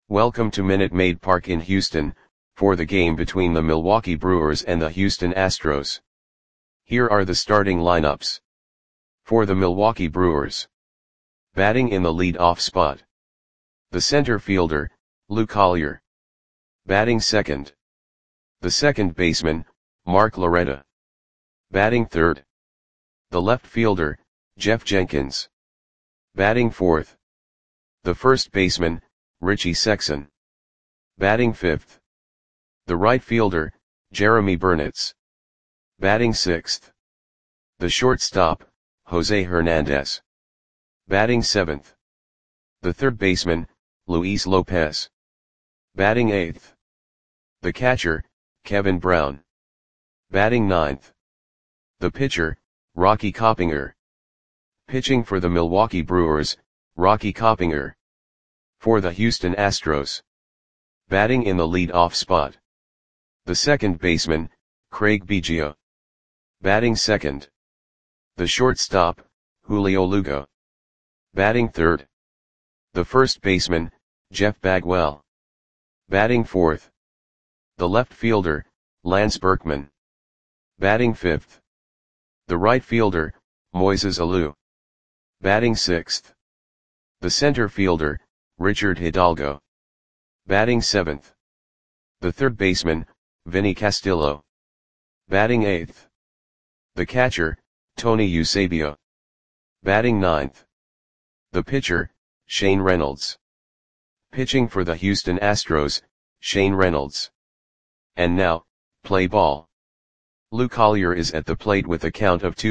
Welcome to Minute Maid Park in Houston, for the game between the Milwaukee Brewers and the Houston Astros. Here are the starting lineups. For the Milwaukee Brewers. Batting in the lead-off spot. The center fielder, Lou Collier. Batting second. The second baseman, Mark Loretta. Batting third. The left fielder, Jeff Jenkins. Batting fourth. The first baseman, Richie Sexson. Batting fifth. The right fielder, Jeremy Burnitz. Batting sixth. The shortstop, Jose Hernandez. Batting seventh. The third baseman, Luis Lopez. Batting eighth. The catcher, Kevin Brown. Batting ninth. The pitcher, Rocky Coppinger. Pitching for the Milwaukee Brewers, Rocky Coppinger. For the Houston Astros. Batting in the lead-off spot. The second baseman, Craig Biggio. Batting second. The shortstop, Julio Lugo. Batting third. The first baseman, Jeff Bagwell. Batting fourth. The left fielder, Lance Berkman. Batting fifth. The right fielder, Moises Alou. Batting sixth. The center fielder, Richard Hidalgo. Batting seventh. The third baseman, Vinny Castillo. Batting eighth. The catcher, Tony Eusebio. Batting ninth. The pitcher, Shane Reynolds. Pitching for the Houston Astros, Shane Reynolds. And now, play ball. Lou Collier is at the plate with a count of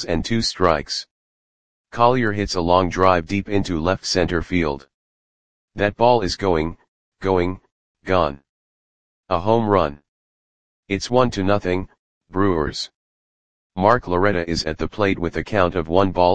2-2. Collier hits a long drive deep into left center field. That ball is going, gone. A home run. It's 1-0, Brewers. Mark Loretta is at the plate with a count of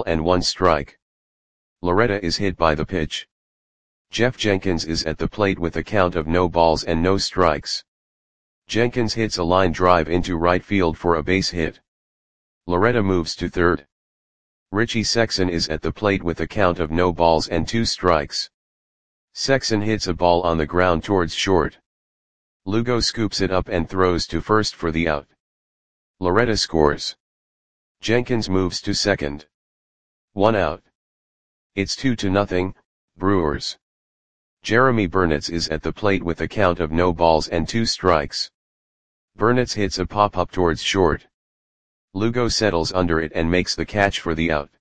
1-1. Loretta is hit by the pitch. Jeff Jenkins is at the plate with a count of no balls and no strikes. Jenkins hits a line drive into right field for a base hit. Loretta moves to third. Richie Sexson is at the plate with a count of no balls and 2 strikes. Sexson hits a ball on the ground towards short. Lugo scoops it up and throws to first for the out. Loretta scores. Jenkins moves to second. 1 out. It's 2-0, Brewers. Jeremy Burnitz is at the plate with a count of no balls and 2 strikes. Burnitz hits a pop-up towards short. Lugo settles under it and makes the catch for the out.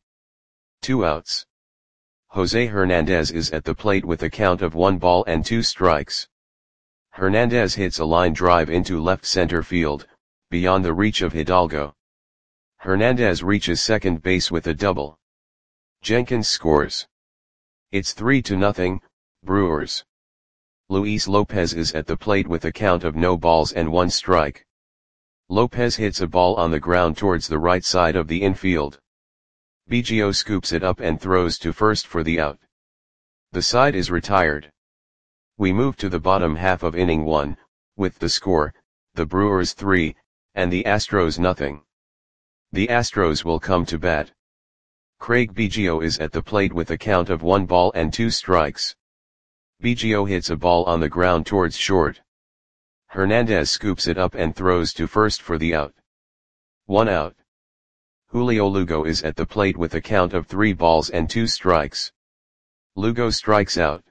2 outs. Jose Hernandez is at the plate with a count of 1-2 strikes. Hernandez hits a line drive into left center field, beyond the reach of Hidalgo. Hernandez reaches second base with a double. Jenkins scores. It's 3-0, Brewers. Luis Lopez is at the plate with a count of no balls and 1 strike. Lopez hits a ball on the ground towards the right side of the infield. Biggio scoops it up and throws to first for the out. The side is retired. We move to the bottom half of inning 1, with the score, the Brewers 3, and the Astros 0. The Astros will come to bat. Craig Biggio is at the plate with a count of 1-2 strikes. Biggio hits a ball on the ground towards short. Hernandez scoops it up and throws to first for the out. 1 out. Julio Lugo is at the plate with a count of 3-2 strikes. Lugo strikes out.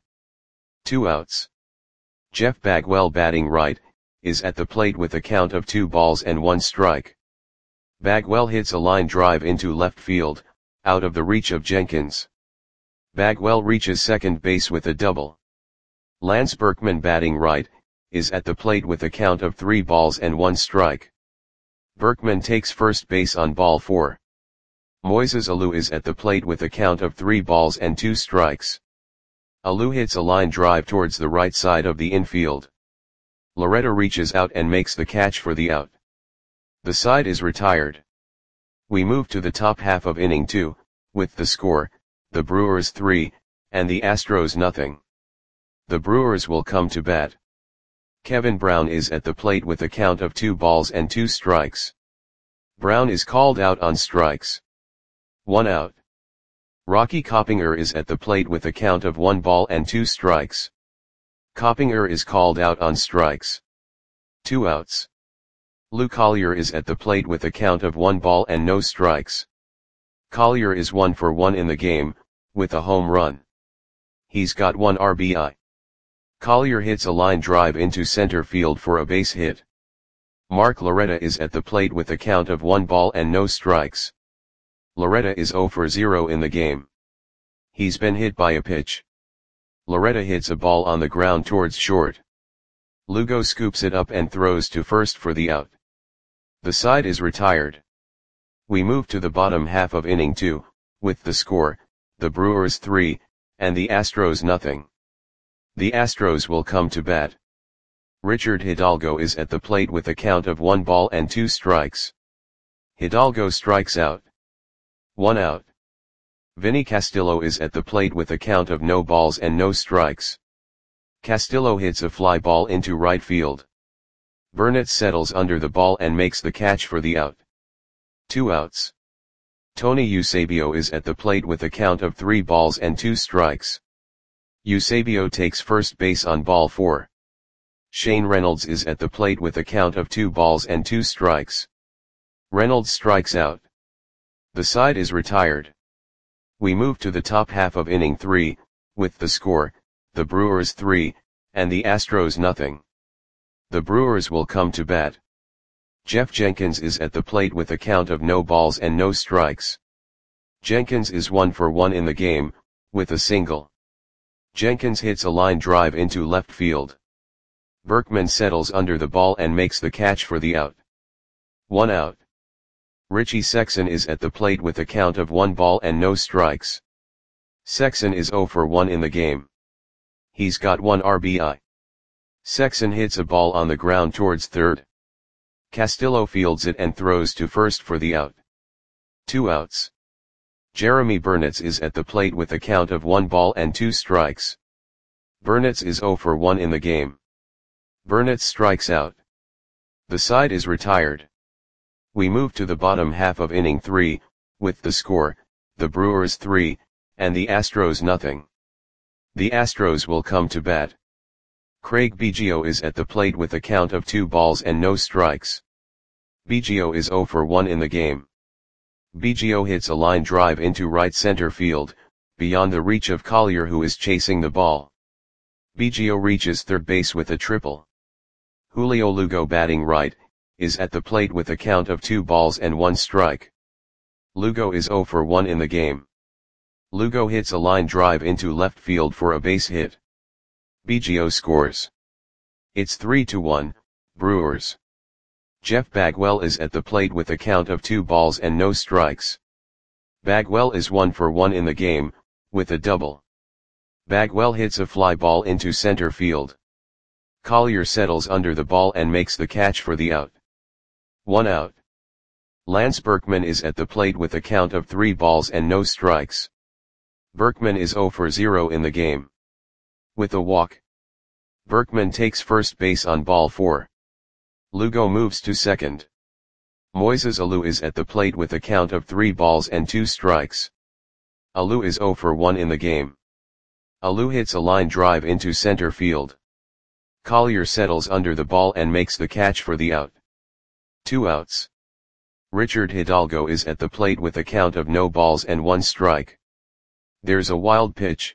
2 outs. Jeff Bagwell, batting right, is at the plate with a count of 2-1 strike. Bagwell hits a line drive into left field, out of the reach of Jenkins. Bagwell reaches second base with a double. Lance Berkman, batting right, is at the plate with a count of 3-1 strike. Berkman takes first base on ball 4. Moises Alou is at the plate with a count of 3-2 strikes. Alou hits a line drive towards the right side of the infield. Loretta reaches out and makes the catch for the out. The side is retired. We move to the top half of inning 2, with the score, the Brewers 3, and the Astros 0. The Brewers will come to bat. Kevin Brown is at the plate with a count of 2-2 strikes. Brown is called out on strikes. 1 out. Rocky Coppinger is at the plate with a count of 1-2 strikes. Coppinger is called out on strikes. 2 outs. Lou Collier is at the plate with a count of 1 ball and no strikes. Collier is 1 for 1 in the game, with a home run. He's got 1 RBI. Collier hits a line drive into center field for a base hit. Mark Loretta is at the plate with a count of 1 ball and no strikes. Loretta is 0 for 0 in the game. He's been hit by a pitch. Loretta hits a ball on the ground towards short. Lugo scoops it up and throws to first for the out. The side is retired. We move to the bottom half of inning 2, with the score, the Brewers 3, and the Astros nothing. The Astros will come to bat. Richard Hidalgo is at the plate with a count of 1 ball and 2 strikes. Hidalgo strikes out. 1 out. Vinny Castillo is at the plate with a count of no balls and no strikes. Castillo hits a fly ball into right field. Burnett settles under the ball and makes the catch for the out. 2 outs. Tony Eusebio is at the plate with a count of 3 balls and 2 strikes. Eusebio takes first base on ball 4. Shane Reynolds is at the plate with a count of 2 balls and 2 strikes. Reynolds strikes out. The side is retired. We move to the top half of inning 3, with the score, the Brewers 3, and the Astros nothing. The Brewers will come to bat. Jeff Jenkins is at the plate with a count of no balls and no strikes. Jenkins is 1 for 1 in the game, with a single. Jenkins hits a line drive into left field. Berkman settles under the ball and makes the catch for the out. 1 out. Richie Sexson is at the plate with a count of 1 ball and no strikes. Sexson is 0 for 1 in the game. He's got 1 RBI. Sexson hits a ball on the ground towards third. Castillo fields it and throws to first for the out. 2 outs. Jeremy Burnett is at the plate with a count of 1 ball and 2 strikes. Burnett is 0 for 1 in the game. Burnett strikes out. The side is retired. We move to the bottom half of inning 3, with the score, the Brewers 3, and the Astros nothing. The Astros will come to bat. Craig Biggio is at the plate with a count of 2 balls and no strikes. Biggio is 0 for 1 in the game. Biggio hits a line drive into right center field, beyond the reach of Collier who is chasing the ball. Biggio reaches third base with a triple. Julio Lugo batting right, is at the plate with a count of 2 balls and 1 strike. Lugo is 0 for 1 in the game. Lugo hits a line drive into left field for a base hit. Biggio scores. It's 3-1, Brewers. Jeff Bagwell is at the plate with a count of 2 balls and no strikes. Bagwell is 1 for 1 in the game, with a double. Bagwell hits a fly ball into center field. Collier settles under the ball and makes the catch for the out. 1 out. Lance Berkman is at the plate with a count of 3 balls and no strikes. Berkman is 0 for 0 in the game. With a walk. Berkman takes first base on ball 4. Lugo moves to second. Moises Alou is at the plate with a count of 3 balls and 2 strikes. Alou is 0 for 1 in the game. Alou hits a line drive into center field. Collier settles under the ball and makes the catch for the out. 2 outs. Richard Hidalgo is at the plate with a count of no balls and 1 strike. There's a wild pitch.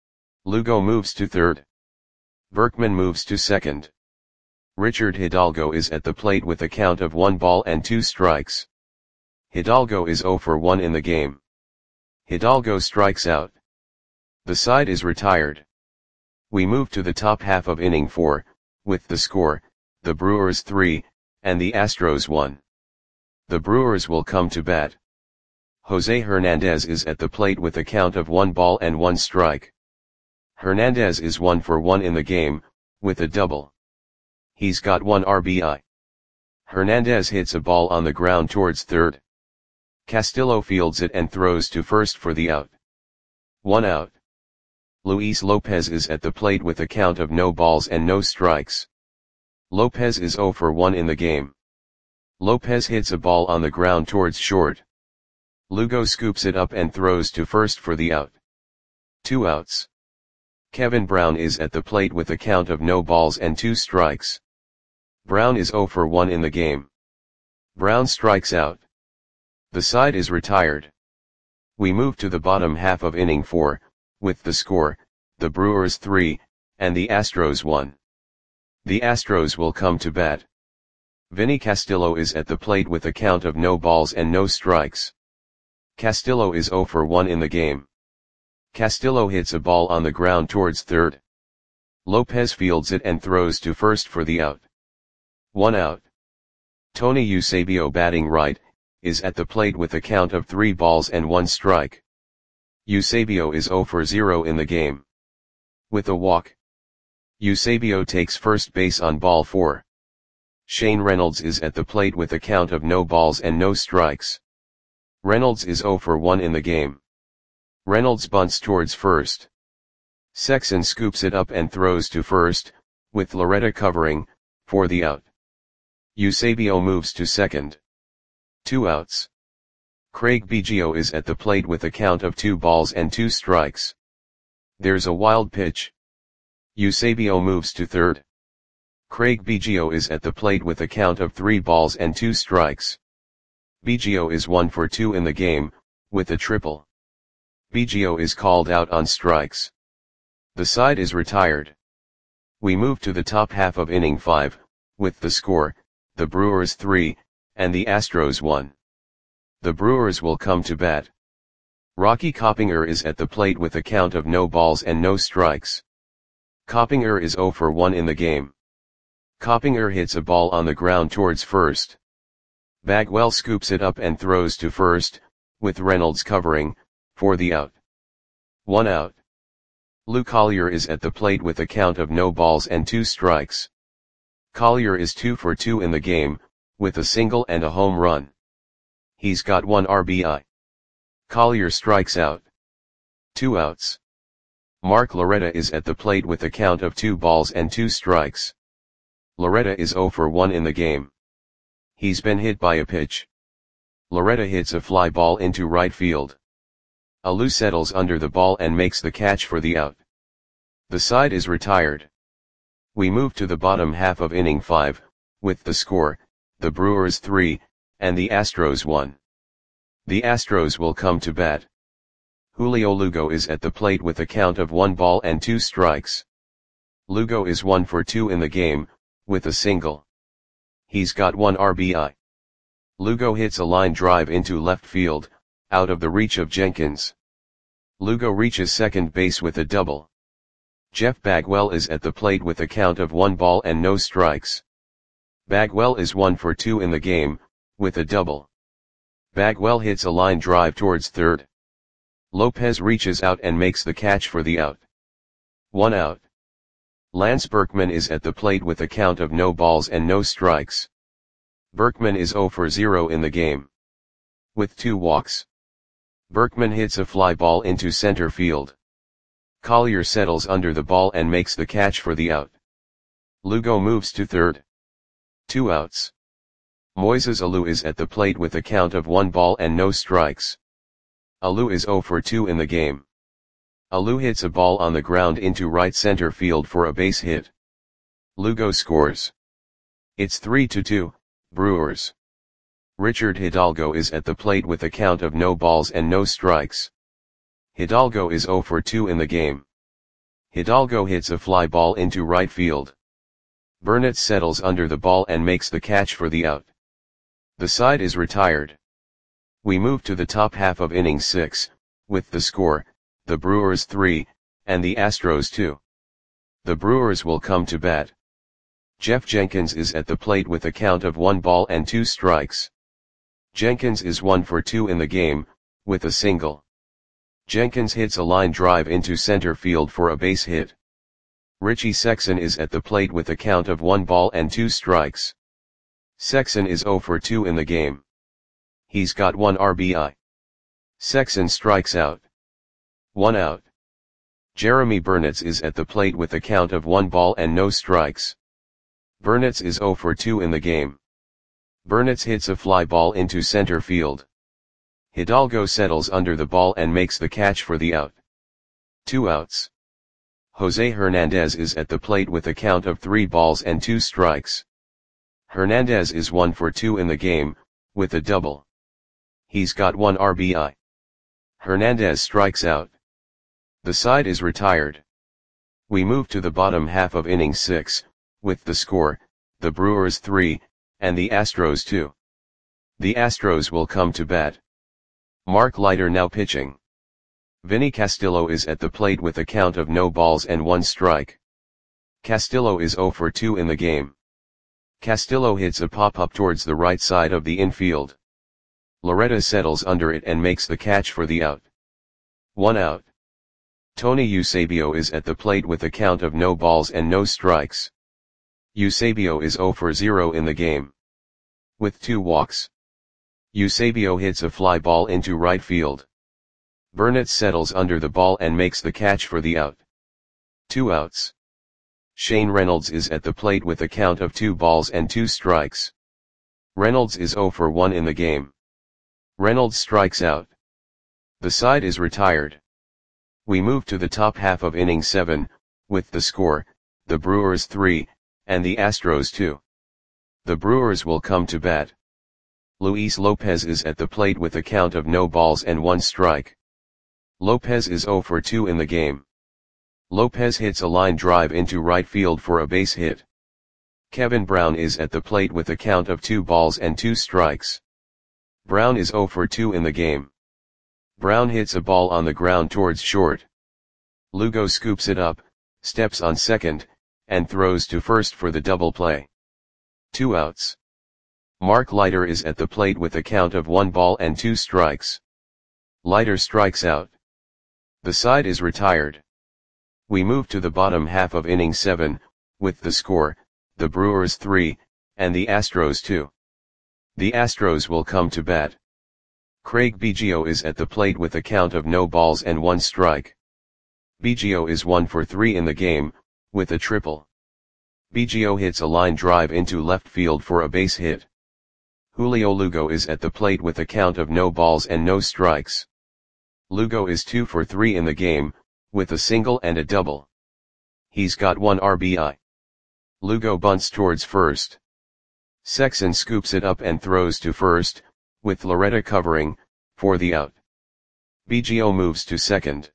Lugo moves to third. Berkman moves to second. Richard Hidalgo is at the plate with a count of 1 ball and 2 strikes. Hidalgo is 0 for 1 in the game. Hidalgo strikes out. The side is retired. We move to the top half of inning 4, with the score, the Brewers 3, and the Astros 1. The Brewers will come to bat. Jose Hernandez is at the plate with a count of 1 ball and 1 strike. Hernandez is 1 for 1 in the game, with a double. He's got 1 RBI. Hernandez hits a ball on the ground towards third. Castillo fields it and throws to first for the out. 1 out. Luis Lopez is at the plate with a count of no balls and no strikes. Lopez is 0 for 1 in the game. Lopez hits a ball on the ground towards short. Lugo scoops it up and throws to first for the out. 2 outs. Kevin Brown is at the plate with a count of no balls and 2 strikes. Brown is 0 for 1 in the game. Brown strikes out. The side is retired. We move to the bottom half of inning 4, with the score, the Brewers 3, and the Astros 1. The Astros will come to bat. Vinny Castillo is at the plate with a count of no balls and no strikes. Castillo is 0 for 1 in the game. Castillo hits a ball on the ground towards third. Lopez fields it and throws to first for the out. 1 out. Tony Eusebio, batting right, is at the plate with a count of 3 balls and 1 strike. Eusebio is 0 for 0 in the game. With a walk, Eusebio takes first base on ball 4. Shane Reynolds is at the plate with a count of no balls and no strikes. Reynolds is 0 for 1 in the game. Reynolds bunts towards first. Sexson scoops it up and throws to first, with Loretta covering, for the out. Eusebio moves to second. 2 outs. Craig Biggio is at the plate with a count of 2 balls and 2 strikes. There's a wild pitch. Eusebio moves to third. Craig Biggio is at the plate with a count of 3 balls and 2 strikes. Biggio is 1 for 2 in the game, with a triple. Biggio is called out on strikes. The side is retired. We move to the top half of inning 5, with the score, the Brewers 3, and the Astros 1. The Brewers will come to bat. Rocky Coppinger is at the plate with a count of no balls and no strikes. Coppinger is 0 for 1 in the game. Coppinger hits a ball on the ground towards first. Bagwell scoops it up and throws to first, with Reynolds covering, for the out. 1 out. Lou Collier is at the plate with a count of no balls and 2 strikes. Collier is 2 for 2 in the game, with a single and a home run. He's got 1 RBI. Collier strikes out. 2 outs. Mark Loretta is at the plate with a count of 2 balls and 2 strikes. Loretta is 0 for 1 in the game. He's been hit by a pitch. Loretta hits a fly ball into right field. Alou settles under the ball and makes the catch for the out. The side is retired. We move to the bottom half of inning 5, with the score, the Brewers 3, and the Astros 1. The Astros will come to bat. Julio Lugo is at the plate with a count of 1 ball and 2 strikes. Lugo is 1 for 2 in the game, with a single. He's got 1 RBI. Lugo hits a line drive into left field, out of the reach of Jenkins. Lugo reaches second base with a double. Jeff Bagwell is at the plate with a count of 1 ball and no strikes. Bagwell is 1 for 2 in the game, with a double. Bagwell hits a line drive towards third. Lopez reaches out and makes the catch for the out. 1 out. Lance Berkman is at the plate with a count of no balls and no strikes. Berkman is 0 for 0 in the game. With 2 walks. Berkman hits a fly ball into center field. Collier settles under the ball and makes the catch for the out. Lugo moves to third. 2 outs. Moises Alou is at the plate with a count of 1 ball and no strikes. Alou is 0 for 2 in the game. Alou hits a ball on the ground into right center field for a base hit. Lugo scores. It's 3-2, Brewers. Richard Hidalgo is at the plate with a count of no balls and no strikes. Hidalgo is 0 for 2 in the game. Hidalgo hits a fly ball into right field. Burnett settles under the ball and makes the catch for the out. The side is retired. We move to the top half of inning 6, with the score, the Brewers 3, and the Astros 2. The Brewers will come to bat. Jeff Jenkins is at the plate with a count of 1 ball and 2 strikes. Jenkins is 1 for 2 in the game, with a single. Jenkins hits a line drive into center field for a base hit. Richie Sexson is at the plate with a count of 1 ball and 2 strikes. Sexson is 0 for 2 in the game. He's got 1 RBI. Sexson strikes out. 1 out. Jeremy Burnitz is at the plate with a count of 1 ball and no strikes. Burnitz is 0 for 2 in the game. Burnitz hits a fly ball into center field. Hidalgo settles under the ball and makes the catch for the out. 2 outs. Jose Hernandez is at the plate with a count of 3 balls and 2 strikes. Hernandez is 1 for 2 in the game, with a double. He's got 1 RBI. Hernandez strikes out. The side is retired. We move to the bottom half of inning 6, with the score, the Brewers 3, and the Astros 2. The Astros will come to bat. Mark Leiter now pitching. Vinny Castillo is at the plate with a count of no balls and 1 strike. Castillo is 0 for 2 in the game. Castillo hits a pop-up towards the right side of the infield. Loretta settles under it and makes the catch for the out. 1 out. Tony Eusebio is at the plate with a count of no balls and no strikes. Eusebio is 0 for 0 in the game. With 2 walks. Eusebio hits a fly ball into right field. Burnett settles under the ball and makes the catch for the out. 2 outs. Shane Reynolds is at the plate with a count of 2 balls and 2 strikes. Reynolds is 0 for 1 in the game. Reynolds strikes out. The side is retired. We move to the top half of inning 7, with the score, the Brewers 3, and the Astros 2. The Brewers will come to bat. Luis Lopez is at the plate with a count of no balls and 1 strike. Lopez is 0 for 2 in the game. Lopez hits a line drive into right field for a base hit. Kevin Brown is at the plate with a count of 2 balls and 2 strikes. Brown is 0 for 2 in the game. Brown hits a ball on the ground towards short. Lugo scoops it up, steps on second, and throws to first for the double play. 2 outs. Mark Leiter is at the plate with a count of 1 ball and 2 strikes. Leiter strikes out. The side is retired. We move to the bottom half of inning 7, with the score, the Brewers 3, and the Astros 2. The Astros will come to bat. Craig Biggio is at the plate with a count of no balls and 1 strike. Biggio is 1 for 3 in the game, with a triple. Biggio hits a line drive into left field for a base hit. Julio Lugo is at the plate with a count of no balls and no strikes. Lugo is 2 for 3 in the game, with a single and a double. He's got 1 RBI. Lugo bunts towards first. Sexson scoops it up and throws to first, with Loretta covering, for the out. Biggio moves to second.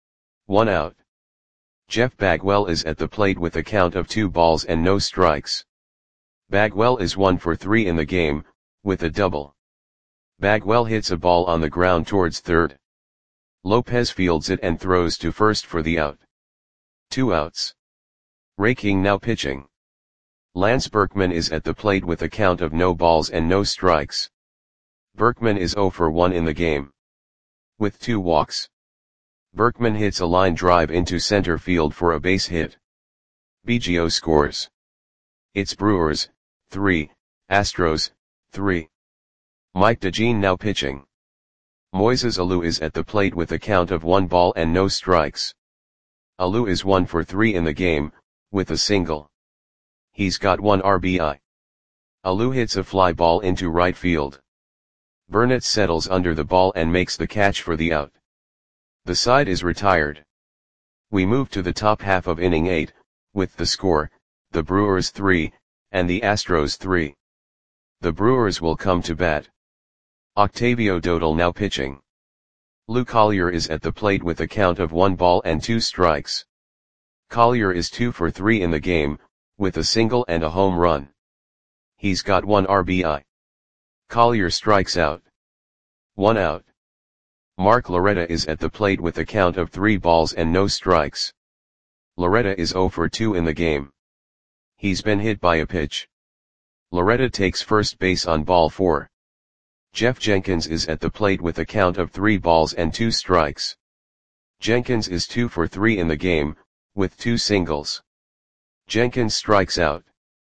1 out. Jeff Bagwell is at the plate with a count of 2 balls and no strikes. Bagwell is 1 for 3 in the game, with a double. Bagwell hits a ball on the ground towards third. Lopez fields it and throws to first for the out. 2 outs. Ray King now pitching. Lance Berkman is at the plate with a count of no balls and no strikes. Berkman is 0 for 1 in the game. With 2 walks. Berkman hits a line drive into center field for a base hit. Biggio scores. It's Brewers, 3, Astros, 3. Mike DeJean now pitching. Moises Alou is at the plate with a count of 1 ball and no strikes. Alou is 1 for 3 in the game, with a single. He's got 1 RBI. Alou hits a fly ball into right field. Burnett settles under the ball and makes the catch for the out. The side is retired. We move to the top half of inning 8, with the score, the Brewers 3, and the Astros 3. The Brewers will come to bat. Octavio Dodal now pitching. Lou Collier is at the plate with a count of 1 ball and 2 strikes. Collier is 2 for 3 in the game, with a single and a home run. He's got 1 RBI. Collier strikes out. 1 out. Mark Loretta is at the plate with a count of 3 balls and no strikes. Loretta is 0 for 2 in the game. He's been hit by a pitch. Loretta takes first base on ball 4. Jeff Jenkins is at the plate with a count of 3 balls and 2 strikes. Jenkins is 2 for 3 in the game, with 2 singles. Jenkins strikes out.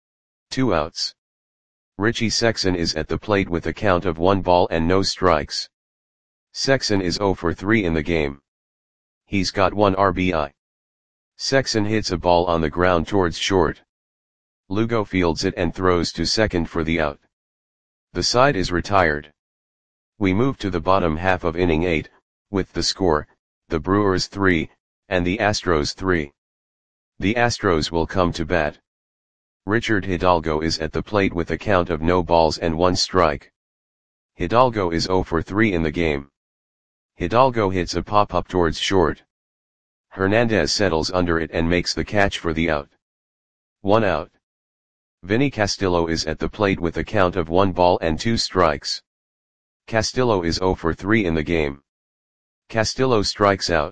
2 outs. Richie Sexson is at the plate with a count of 1 ball and no strikes. Sexson is 0 for 3 in the game. He's got 1 RBI. Sexson hits a ball on the ground towards short. Lugo fields it and throws to second for the out. The side is retired. We move to the bottom half of inning 8, with the score, the Brewers 3, and the Astros 3. The Astros will come to bat. Richard Hidalgo is at the plate with a count of no balls and 1 strike. Hidalgo is 0 for 3 in the game. Hidalgo hits a pop-up towards short. Hernandez settles under it and makes the catch for the out. 1 out. Vinny Castillo is at the plate with a count of 1 ball and 2 strikes. Castillo is 0 for 3 in the game. Castillo strikes out.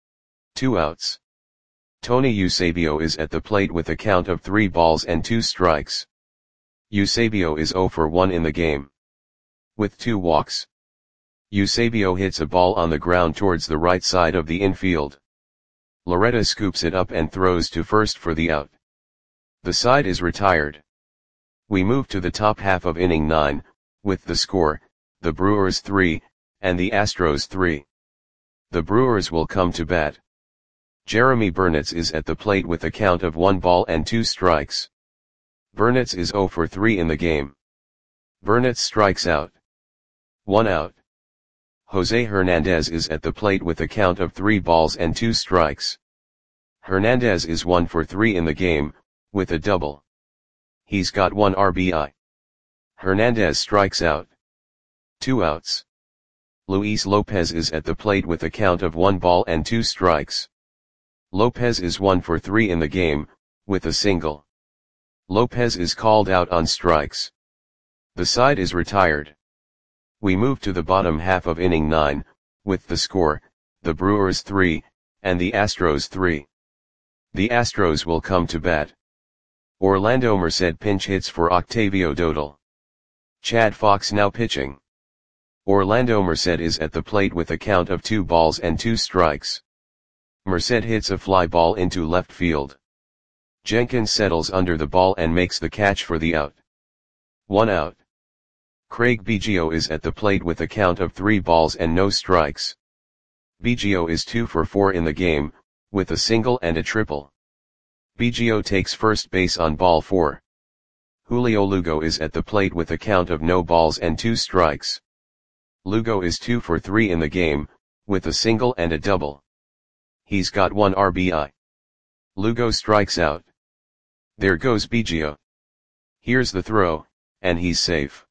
2 outs. Tony Eusebio is at the plate with a count of 3 balls and 2 strikes. Eusebio is 0 for 1 in the game. With 2 walks. Eusebio hits a ball on the ground towards the right side of the infield. Loretta scoops it up and throws to first for the out. The side is retired. We move to the top half of inning 9, with the score, the Brewers 3, and the Astros 3. The Brewers will come to bat. Jeremy Burnitz is at the plate with a count of 1 ball and 2 strikes. Burnitz is 0 for 3 in the game. Burnitz strikes out. 1 out. Jose Hernandez is at the plate with a count of 3 balls and 2 strikes. Hernandez is 1 for 3 in the game, with a double. He's got 1 RBI. Hernandez strikes out. 2 outs. Luis Lopez is at the plate with a count of 1 ball and 2 strikes. Lopez is 1 for 3 in the game, with a single. Lopez is called out on strikes. The side is retired. We move to the bottom half of inning 9, with the score, the Brewers 3, and the Astros 3. The Astros will come to bat. Orlando Merced pinch hits for Octavio Dodal. Chad Fox now pitching. Orlando Merced is at the plate with a count of 2 balls and 2 strikes. Merced hits a fly ball into left field. Jenkins settles under the ball and makes the catch for the out. 1 out. Craig Biggio is at the plate with a count of 3 balls and no strikes. Biggio is 2 for 4 in the game, with a single and a triple. Biggio takes first base on ball 4. Julio Lugo is at the plate with a count of no balls and 2 strikes. Lugo is 2 for 3 in the game, with a single and a double. He's got 1 RBI. Lugo strikes out. There goes Biggio. Here's the throw, and he's safe.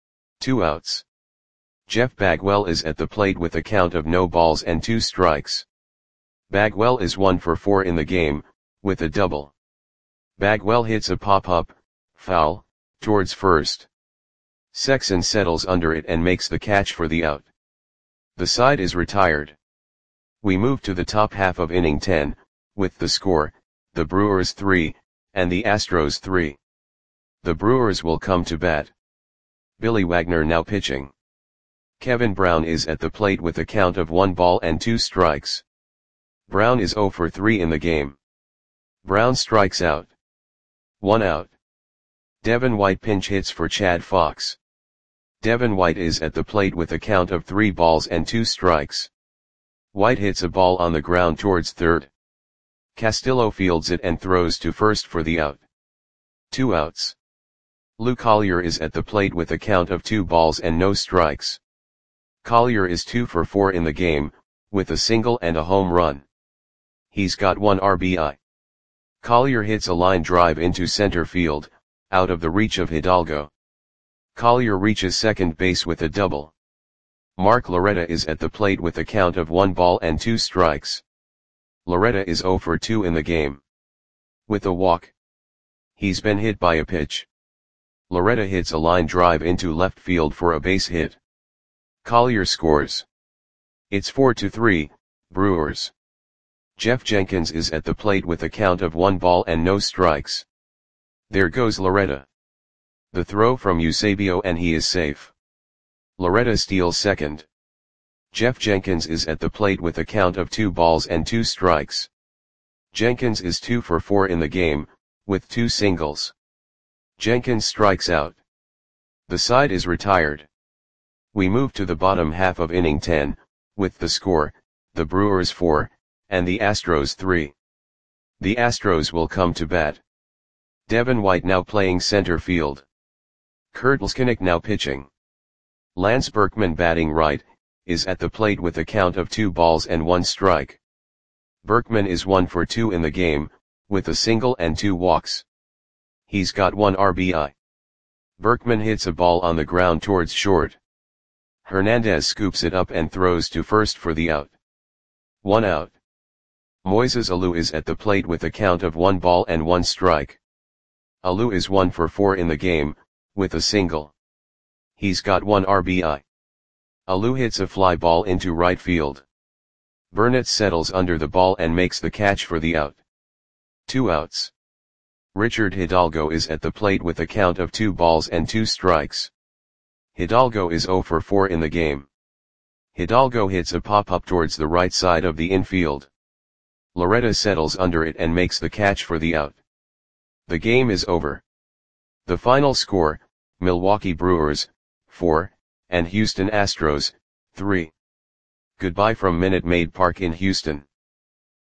2 outs. Jeff Bagwell is at the plate with a count of no balls and 2 strikes. Bagwell is 1 for 4 in the game, with a double. Bagwell hits a pop-up, foul, towards first. Sexson settles under it and makes the catch for the out. The side is retired. We move to the top half of inning 10, with the score, the Brewers 3, and the Astros 3. The Brewers will come to bat. Billy Wagner now pitching. Kevin Brown is at the plate with a count of 1 ball and 2 strikes. Brown is 0 for 3 in the game. Brown strikes out. 1 out. Devin White pinch hits for Chad Fox. Devin White is at the plate with a count of 3 balls and 2 strikes. White hits a ball on the ground towards third. Castillo fields it and throws to first for the out. 2 outs. Lou Collier is at the plate with a count of 2 balls and no strikes. Collier is 2 for 4 in the game, with a single and a home run. He's got 1 RBI. Collier hits a line drive into center field, out of the reach of Hidalgo. Collier reaches second base with a double. Mark Loretta is at the plate with a count of 1 ball and 2 strikes. Loretta is 0 for 2 in the game. With a walk. He's been hit by a pitch. Loretta hits a line drive into left field for a base hit. Collier scores. It's 4-3, Brewers. Jeff Jenkins is at the plate with a count of 1 ball and no strikes. There goes Loretta. The throw from Eusebio and he is safe. Loretta steals second. Jeff Jenkins is at the plate with a count of 2 balls and 2 strikes. Jenkins is 2 for 4 in the game, with 2 singles. Jenkins strikes out. The side is retired. We move to the bottom half of inning 10, with the score, the Brewers 4, and the Astros 3. The Astros will come to bat. Devin White now playing center field. Kurt Leskinick now pitching. Lance Berkman batting right, is at the plate with a count of 2 balls and 1 strike. Berkman is 1 for 2 in the game, with a single and 2 walks. He's got 1 RBI. Berkman hits a ball on the ground towards short. Hernandez scoops it up and throws to first for the out. 1 out. Moises Alou is at the plate with a count of 1 ball and 1 strike. Alou is 1 for 4 in the game, with a single. He's got 1 RBI. Alou hits a fly ball into right field. Burnett settles under the ball and makes the catch for the out. 2 outs. Richard Hidalgo is at the plate with a count of 2 balls and 2 strikes. Hidalgo is 0 for 4 in the game. Hidalgo hits a pop-up towards the right side of the infield. Loretta settles under it and makes the catch for the out. The game is over. The final score, Milwaukee Brewers, 4, and Houston Astros, 3. Goodbye from Minute Maid Park in Houston.